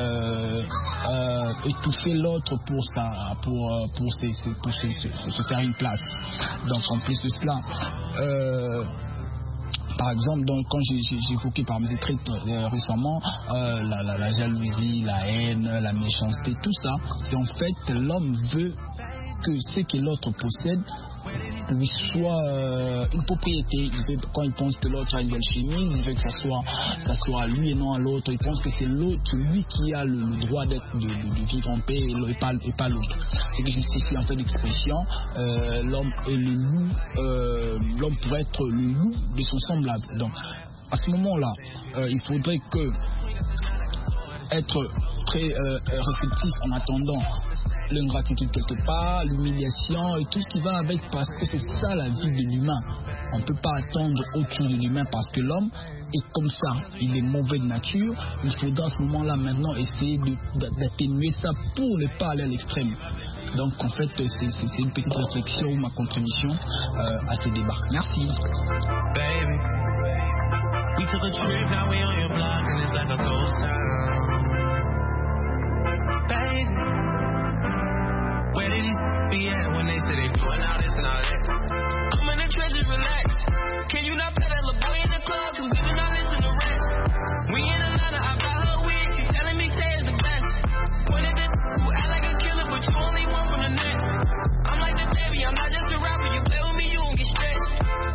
étouffer l'autre pour se faire une place. Donc en plus de cela, par exemple, donc, quand j'ai évoqué par mes écrits récemment la jalousie, la haine, la méchanceté, tout ça, c'est en fait l'homme veut que ce que l'autre possède lui soit une propriété. Il veut, quand il pense que l'autre a une belle chemise, il veut que ça soit à lui et non à l'autre. Il pense que c'est l'autre, lui qui a le droit de vivre en paix et pas l'autre. C'est que justifie en fait l'expression l'homme est le loup, l'homme pourrait être le loup de son semblable. Donc à ce moment-là, il faudrait être très réceptif en attendant l'ingratitude quelque part, l'humiliation et tout ce qui va avec, parce que c'est ça la vie de l'humain. On ne peut pas attendre autre chose de l'humain parce que l'homme est comme ça, il est mauvais de nature. Il faudra à ce moment-là maintenant essayer d'atténuer ça pour ne pas aller à l'extrême. Donc en fait c'est une petite réflexion ou ma contribution à ce débat. Merci. Baby, we took a trip, now we on your block and it's like a ghost town. Baby, where did these be at when they say they doing all this and all that? I'm in the trenches, relax. Can you not play that little boy in the club? Cause we do not listen to rest. We in Atlanta, I buy her wig. She telling me Tay is the best. Pointed at who act like a killer, but you only one from the net. I'm like the baby, I'm not just a rapper. You play with me, you won't get stretched.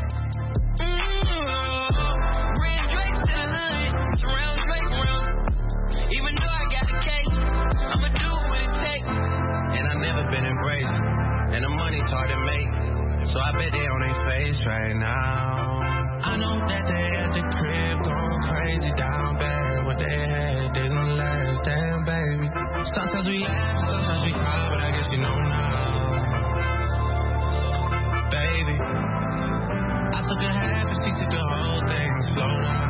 Red Drake to the hood, surround Drake round. Even though I got the case, I'ma do what it takes. And I never been embraced, and the money's hard to make, so I bet they on their face right now. I know that they at the crib going crazy down bad. What they had didn't last, damn baby. Sometimes we laugh, sometimes we cry, but I guess you know now. Baby, I took a half and she took the whole thing, slow down.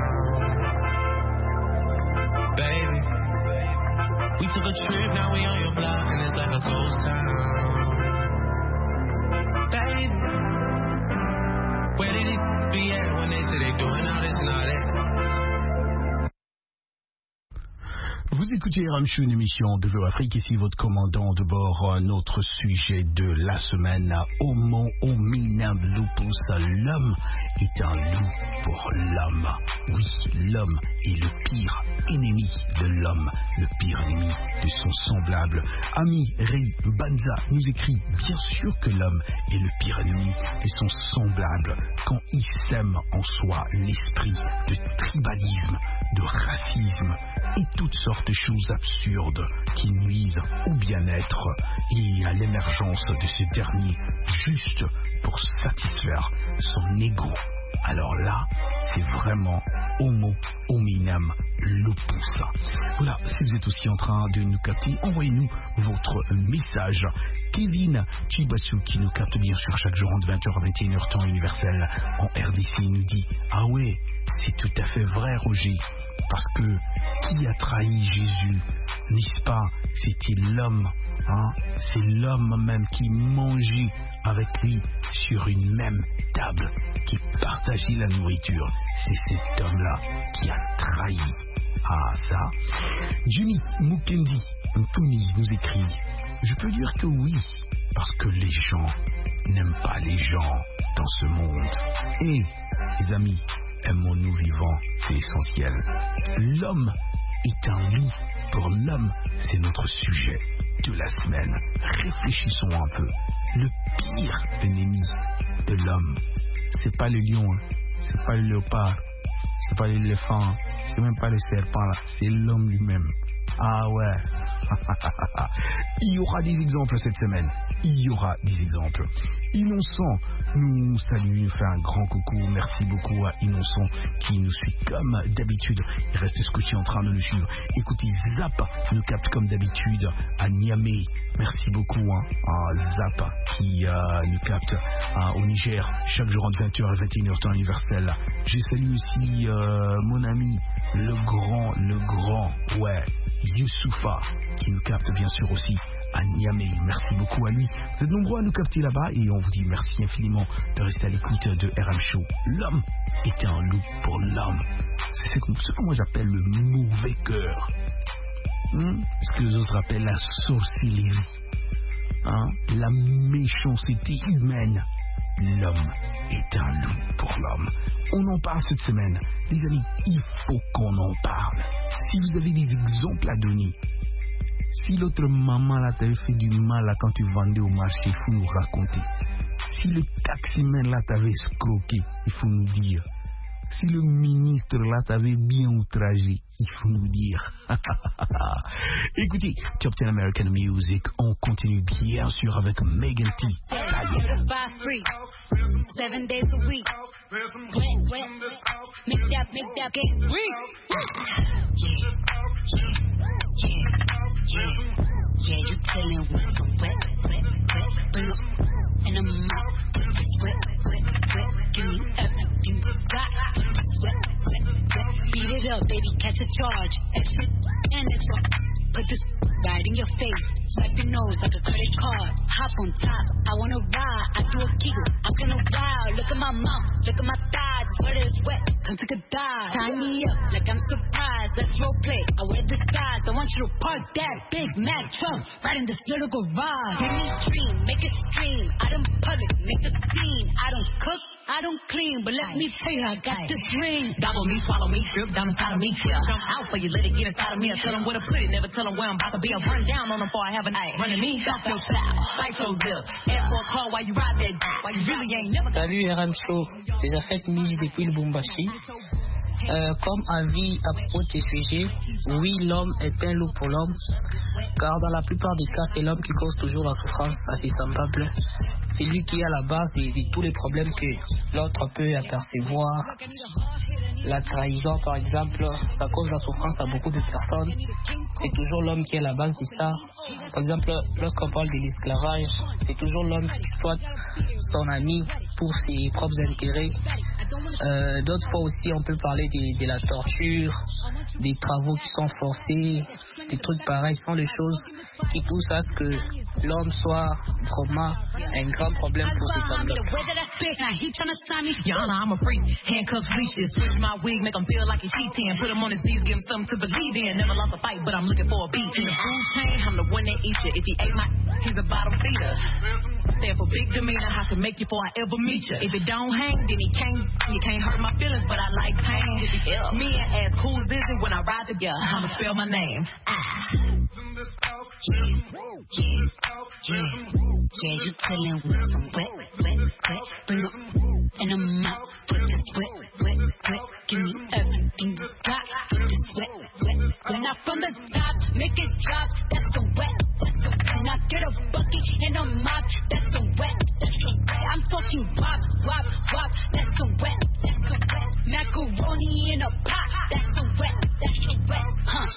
Baby, we took a trip, now we on your block and it's like a ghost town. Baby, where did these be at when they say they doing all this and all that? Vous écoutez RM Show, une émission de Vœux Afrique. Ici votre commandant de bord. Notre sujet de la semaine, Homo hominum lupus. L'homme est un loup pour l'homme. Oui, l'homme est le pire ennemi de l'homme, le pire ennemi de son semblable. Ami Ray Banza nous écrit: bien sûr que l'homme est le pire ennemi de son semblable quand il sème en soi l'esprit de tribalisme, de racisme et toutes sortes de choses absurdes qui nuisent au bien-être et à l'émergence de ce dernier juste pour satisfaire son ego. Alors là, c'est vraiment Homo hominum lupus. Voilà, si vous êtes aussi en train de nous capter, envoyez-nous votre message. Kevin Chibasu, qui nous capte bien sûr chaque jour entre 20h à 21h temps universel en RDC, nous dit: ah ouais, c'est tout à fait vrai, Roger. Parce que qui a trahi Jésus, n'est-ce pas? C'était l'homme, hein? C'est l'homme même qui mangeait avec lui sur une même table, qui partageait la nourriture. C'est cet homme-là qui a trahi. Ah ça. Jimmy Mukendi Tony nous écrit: je peux dire que oui, parce que les gens n'aiment pas les gens dans ce monde. Et les amis, aimons-nous vivants, c'est essentiel. L'homme est un loup pour l'homme, c'est notre sujet de la semaine. Réfléchissons un peu. Le pire ennemi de l'homme, c'est pas le lion, hein. C'est pas le léopard, c'est pas l'éléphant, c'est même pas le serpent là, c'est l'homme lui-même. Ah ouais. Il y aura des exemples cette semaine. Il y aura des exemples. Innocent nous salue, nous fait un grand coucou. Merci beaucoup à Innocent qui nous suit comme d'habitude. Il reste ce coup-ci en train de nous suivre. Écoutez, Zap nous capte comme d'habitude à Niamey. Merci beaucoup Zap qui nous capte au Niger chaque jour entre 20h et 21h temps universel. Je salue aussi mon ami le grand, ouais, Youssoufa qui nous capte bien sûr aussi à Niamey. Merci beaucoup à lui. Vous êtes nombreux à nous capter là-bas et on vous dit merci infiniment de rester à l'écoute de RM Show. L'homme est un loup pour l'homme. C'est ce que moi j'appelle le mauvais cœur. Ce que les autres appellent la sorcellerie. La méchanceté humaine. L'homme est un loup pour l'homme. On en parle cette semaine. Les amis, il faut qu'on en parle. Si vous avez des exemples à donner, si l'autre maman là t'avait fait du mal là, quand tu vendais au marché, il faut nous raconter. Si le taximène là t'avait escroqué, il faut nous dire. Si le ministre là t'avait bien outragé, il faut nous dire. Écoutez, Captain American Music, on continue bien sûr avec Megan T. 7 days a week. Wet. Make that get free. Yeah, you dealing with some wet. And I'm wet. Give me everything you got. Wet. Beat it up, baby, catch a charge. And it's up. Put this right in your face. Swipe your nose like a credit card. Hop on top, I wanna ride. I do a giggle, I'm gonna wow. Look at my mouth, look at my thighs. Where it's wet, come take a dive. Tie me up like I'm surprised. Let's role play, I wear disguise. I want you to park that Big Mac truck right in this little garage. Give me a dream, make it stream. I don't public, make a scene. I don't cook, I don't clean, but let me tell you, I got this ring. Gobble me, swallow me, drip down inside of me. Jump out for you, let it get inside of me. I tell them where to put it, never tell them where I'm about to be. I run down on them before I have a night. Running me, stop your style, bite your lip. Ask for a call while you ride that dick. While you really ain't never. Salut RM Show, c'est Jafet Miji depuis le Bumbashi. Comme avis à propos de ces sujets, oui, l'homme est un loup pour l'homme, car dans la plupart des cas, c'est l'homme qui cause toujours la souffrance à ses semblables. C'est lui qui est à la base de tous les problèmes que l'autre peut apercevoir. la trahison, par exemple, ça cause la souffrance à beaucoup de personnes. C'est toujours l'homme qui est la base de ça. Par exemple, lorsqu'on parle de l'esclavage, c'est toujours l'homme qui exploite son ami pour ses propres intérêts. D'autres fois aussi, on peut parler de la torture, des travaux qui sont forcés, des trucs pareils. Ce sont des choses qui poussent à ce que l'homme soit vraiment un grand problème pour ses semblables. Your Honor, I'm a freak. Handcuffs, leashes, switch my wig, make him feel like he's cheating. Put him on his knees, give him something to believe in. Never lost a fight, but I'm looking for a beat. In the food chain, I'm the one that eats you. If he ate my, he's a bottom feeder. Stand for big demeanor, I can make you before I ever meet you. If it don't hang, then he can't. You can't hurt my feelings, but I like pain. Me and as cool as is it when I ride together, I'ma spell my name. Yeah, you pillin' with some wet. Bring up in a mouth, put this wet. Give me everything you got, put this wet. Now from the top, make it drop, that's the wet. When I get a bucket and a mop, that's the wet. I'm talking wop, that's the wet. Macaroni in a pot, that's the wet, huh?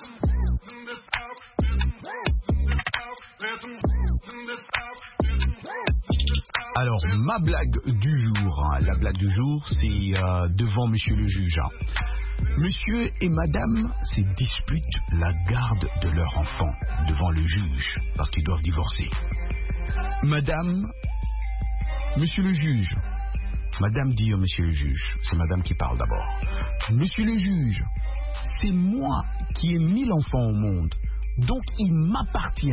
Alors, ma blague du jour, la blague du jour, c'est devant monsieur le juge. Monsieur et madame se disputent la garde de leur enfant devant le juge parce qu'ils doivent divorcer. Madame, monsieur le juge, madame dit à monsieur le juge, c'est madame qui parle d'abord. Monsieur le juge, c'est moi qui ai mis l'enfant au monde, donc il m'appartient.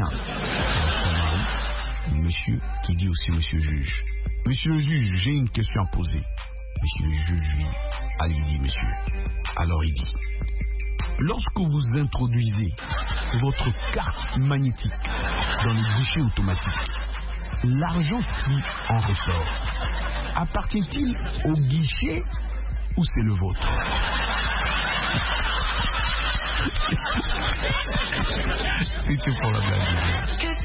Monsieur qui dit aussi monsieur le juge. Monsieur le juge, j'ai une question à poser. Monsieur le juge, lui, allez, dit monsieur. Alors il dit, lorsque vous introduisez votre carte magnétique dans les guichets automatiques, l'argent qui en ressort, appartient-il au guichet ou c'est le vôtre? C'était pour la blague.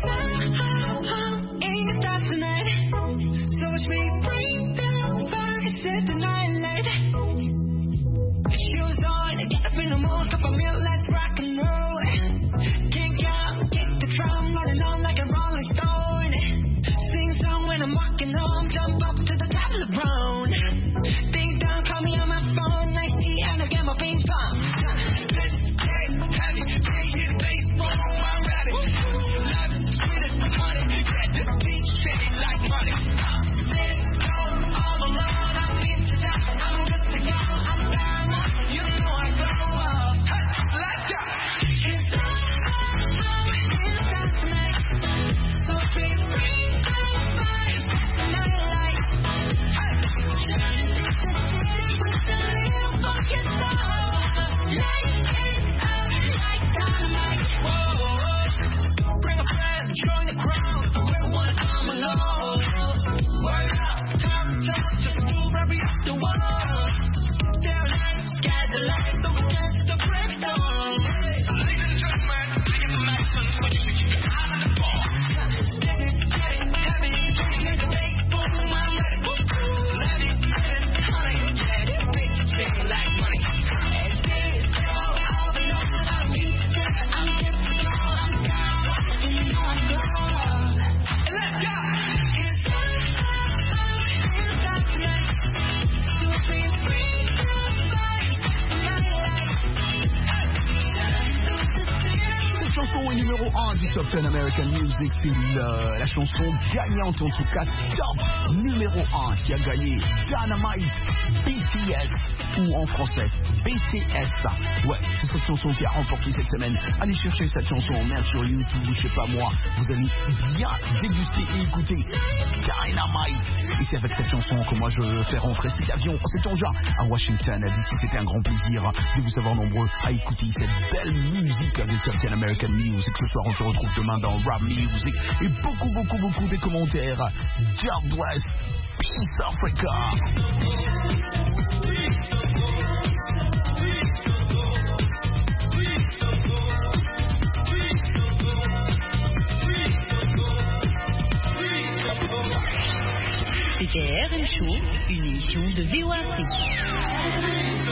Top 10 American Music, c'est la chanson gagnante, en tout cas top numéro 1 qui a gagné Dynamite BTS, ou en français BTS. Ouais, c'est cette chanson qui a remporté cette semaine. Allez chercher cette chanson, même sur YouTube, je sais pas moi, vous allez bien déguster et écouter Dynamite. Et c'est avec cette chanson que moi je fais rentrer cet avion, cet engin à Washington. D'ici, c'était un grand plaisir de vous avoir nombreux à écouter cette belle musique de Top 10 American Music. Ce soir, on se retrouve demain dans Rap Music et beaucoup de commentaires. God bless, Peace Africa. C'était RM Show, une émission de VOA Afrique.